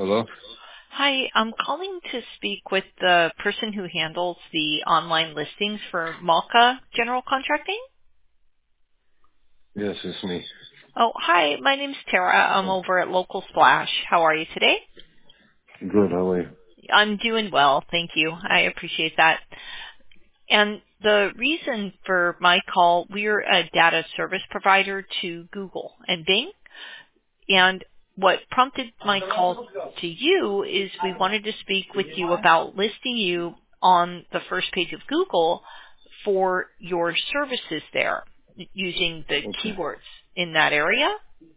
Hello? Hi, I'm calling to speak with the person who handles the online listings for Malka General Contracting. Yes, it's me. Oh, hi, my name's Tara. I'm over at Local Splash. How are you today? Good, how are you? I'm doing well, thank you. I appreciate that. And the reason for my call, we're a data service provider to Google and Bing. And what prompted my call to you is we wanted to speak with you about listing you on the first page of Google for your services there using the Okay. keywords in that area.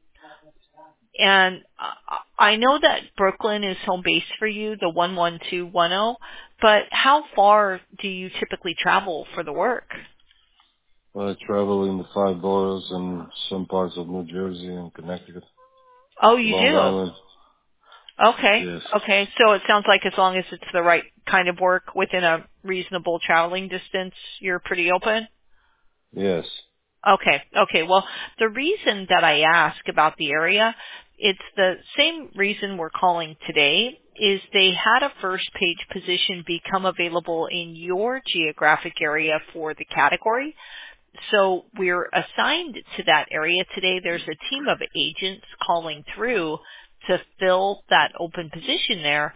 And I know that Brooklyn is home base for you, the 11210, but how far do you typically travel for the work? Well, I travel in the five boroughs and some parts of New Jersey and Connecticut. Oh, you Long do? Island. Okay. Yes. Okay. So it sounds like as long as it's the right kind of work within a reasonable traveling distance, you're pretty open? Yes. Okay. Okay. Well, the reason that I ask about the area, it's the same reason we're calling today, is they had a first page position become available in your geographic area for the category. So we're assigned to that area today. There's a team of agents calling through to fill that open position there.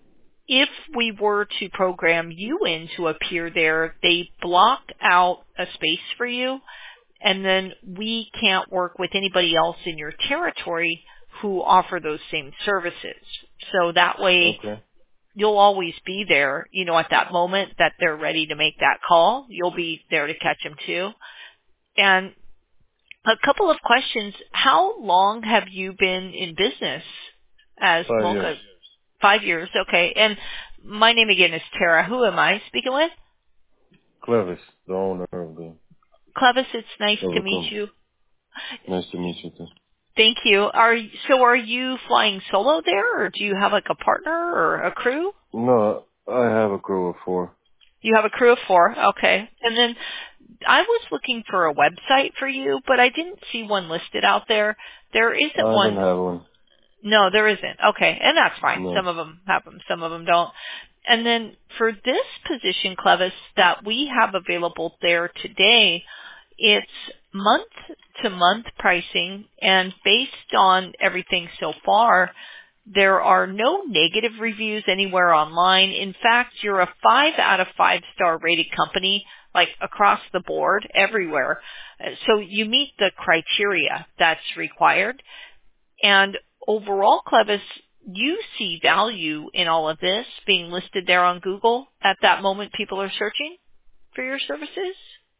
If we were to program you in to appear there, they block out a space for you, and then we can't work with anybody else in your territory who offer those same services. So that way Okay. you'll always be there, at that moment that they're ready to make that call. You'll be there to catch them too. And a couple of questions. How long have you been in business as 5 years. Mocha? 5 years, okay. And my name again is Tara. Who am I speaking with? Clevis, the owner of the Clevis, it's nice to meet telecom. you. Nice to meet you too. Thank you. Are you flying solo there, or do you have like a partner or a crew? No, I have a crew of 4. You have a crew of 4, okay. And then I was looking for a website for you, but I didn't see one listed out there. There isn't I don't one. have one. No, there isn't. Okay, and that's fine. No. Some of them have them, some of them don't. And then for this position, Clevis, that we have available there today, it's month-to-month pricing, and based on everything so far, there are no negative reviews anywhere online. In fact, you're a 5 out of 5 star rated company, like across the board, everywhere. So you meet the criteria that's required. And overall, Clevis, you see value in all of this being listed there on Google at that moment people are searching for your services?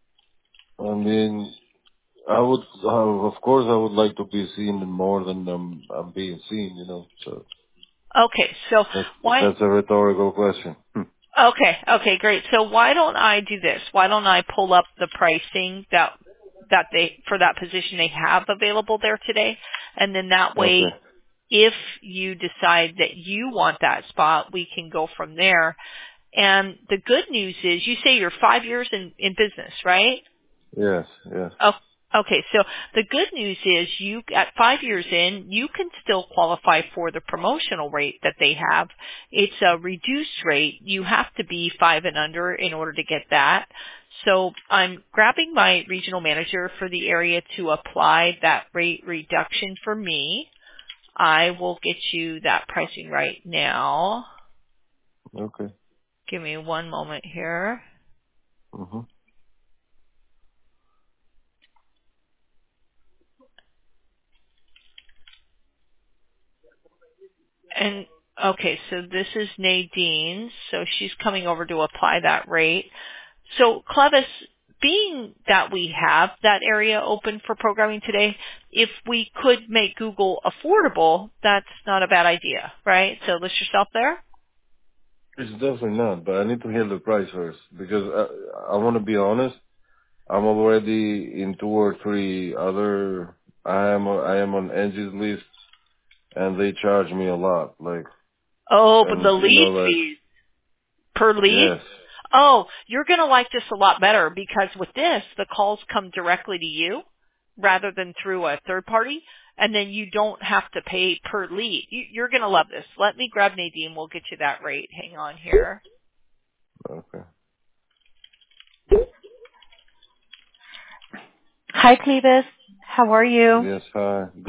I mean, of course I would like to be seen more than I'm being seen, so Okay, so that's, why? that's a rhetorical question. Okay, great. So why don't I do this? Why don't I pull up the pricing that they for that position they have available there today, and then that way, Okay. if you decide that you want that spot, we can go from there. And the good news is, you say you're 5 years in business, right? Yes, yes. Oh, okay. So the good news is you, at 5 years in, you can still qualify for the promotional rate that they have. It's a reduced rate. You have to be 5 and under in order to get that. So I'm grabbing my regional manager for the area to apply that rate reduction for me. I will get you that pricing right now. Okay. Give me one moment here. Mhm. And okay, so this is Nadine. So she's coming over to apply that rate. So Clevis, being that we have that area open for programming today, if we could make Google affordable, that's not a bad idea, right? So list yourself there. It's definitely not, but I need to hear the price first because I want to be honest. I'm already in 2 or 3 other. I am on Angie's list, and they charge me a lot. Oh, but the And lead fees per lead? yes, Oh, you're going to like this a lot better because with this, the calls come directly to you rather than through a third party. and then you don't have to pay per lead. You're going to love this. Let me grab Nadine. We'll get you that rate. Hang on here. Okay. Hi, Clevis. How are you? Yes, hi.